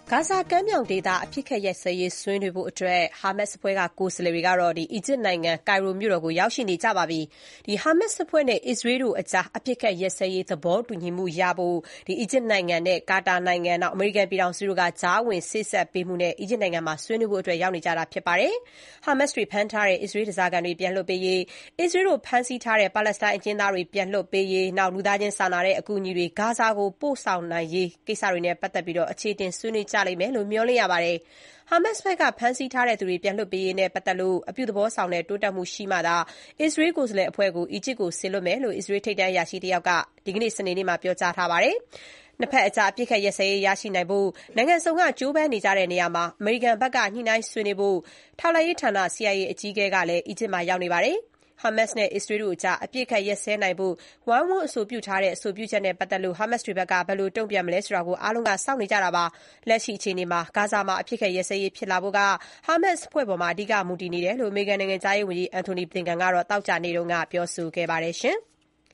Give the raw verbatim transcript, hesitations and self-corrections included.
ဂါဇာကမ်းမြောင်ဒေသအပစ်အခတ်ရပ်စဲရေးဆွေးနွေးဖို့အတွက်ဟာမတ်စ်အဖွဲ့ကကိုယ်စားလှယ်တွေကတော့အီဂျစ်နိုင်ငံကိုင်ရိုမြို့တော်ကိုရောက်ရှိနေကြပါပြီ။ဟာမတ်စ်အဖွဲ့နဲ့အစ္စရေးတို့အကြားအပစ်အခတ်ရပ်စဲရေးသဘောတူညီမှုရဖို့အီဂျစ်နိုင်ငံနဲ့ကာတာနိုင်ငံ၊ အမေရိကန်ပြည်ထောင်စုတို့ကကြားဝင်စေ့စပ်ပေးမှုနဲ့အီဂျစ်နိုင်ငံမှာဆွေးနွေးဖို့အတွက်ရောက်နေကြတာဖြစ်ပါတယ်။ဟာမတ်စ်တွေဖမ်းထားတဲ့အစ္စရေးဓားစာခံတွေပြန်လွှတ်ပေးရေး၊ အစ္စရေးတို့ဖမ်းဆီးထားတဲ့ပါလက်စတိုင်းအကျဉ်းသားတွေပြန်လွှတ်ပေးရေး၊ လူသားချင်းစာနာတဲ့အကူအညီတွေဂါဇာကိုပို့ဆောင်နိုင်ရေးကိစ္စတွေနဲ့ပတ်သက်ပြီးအခြေအတင်ဆွေးနွေးကြလိမ့်မယ်လို့မျှော်လင့်ရပါတယ်။ ဟာမတ်စ်ဘက်ကဖမ်းဆီးထားသူတွေပြန်လွှတ်ပေးရေးနဲ့ပတ်သက်လို့အပြုသဘောဆောင်တဲ့တိုးတက်မှုရှိမှသာအစ္စရေးကိုယ်စားလှယ်အဖွဲ့ကိုအီဂျစ်ကိုစေလွှတ်မယ်လို့အစ္စရေးထိပ်တန်းအရာရှိတယောက်က ဒီကနေ့ စနေနေ့မှာ ပြောကြားထားပါတယ်။ နှစ်ဘက်အကြားအပစ်အခတ်ရပ်စဲရေးရရှိနိုင်ဖို့နိုင်ငံစုံကကြိုးပမ်းနေကြတဲ့နေရာမှာအမေရိကန်ဘက်ကညှိနှိုင်းဆွေးနွေးဖို့ထောက်လှမ်းရေးဌာန စီ အိုင် အေ အကြီးအကဲကလည်းအီဂျစ်မှာရောက်နေပါတယ်။ ဟာမတ်စ်နဲ့အစ္စရေးတို့အကြားအပစ်အခတ်ရပ်စဲနိုင်ဖို့ဝိုင်းဝန်းအဆိုပြုထားတဲ့အဆိုပြုချက်နဲ့ပတ်သက်လို့ဟာမတ်စ်တွေဘက်ကဘယ်လိုတုံ့ပြန်မလဲဆိုတာအားလုံးကစောင့်နေကြတာပါ။ လက်ရှိအခြေအနေမှာဂါဇာမှာအပစ်အခတ်ရပ်စဲရေးဖြစ်လာဖို့ကဟာမတ်စ်အဖွဲ့ပေါ်မှာအဓိကမူတည်နေတယ်လို့အမေရိကန်နိုင်ငံခြားရေးဝန်ကြီး Antony Blinken ကသောကြာနေ့ကပြောဆိုခဲ့ပါတယ်။